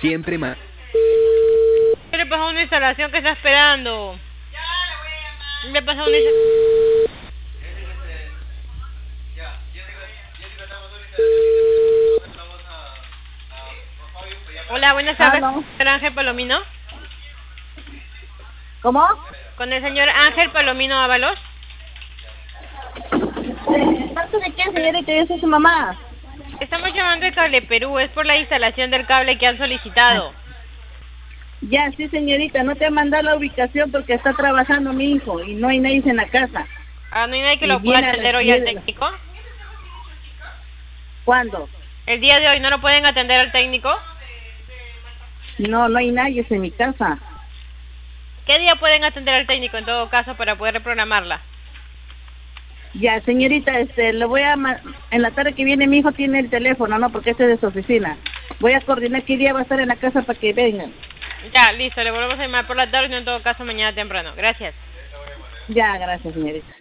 Siempre más. ¿Qué le pasó a una instalación que está esperando? Ya, le voy a llamar. Le pasó una Hola, buenas tardes, señor Ángel Palomino. ¿Cómo? Con el señor Ángel Palomino Ábalos. ¿Parte de qué, señorita? Yo soy su mamá. Estamos llamando de Cable Perú, es por la instalación del cable que han solicitado. Ya, sí, señorita, no te ha mandado la ubicación porque está trabajando mi hijo y no hay nadie en la casa. Ah, ¿no hay nadie que Y lo pueda viene a atender las hoy al 10 de la- técnico? ¿Cuándo? ¿El día de hoy no lo pueden atender al técnico? No, no hay nadie en mi casa. ¿Qué día pueden atender al técnico en todo caso para poder reprogramarla? Ya, señorita, le voy a... En la tarde que viene mi hijo tiene el teléfono, ¿no? Porque este es de su oficina. Voy a coordinar qué día va a estar en la casa para que vengan. Ya, listo, le volvemos a llamar por la tarde, no en todo caso mañana temprano. Gracias. Ya, gracias, señorita.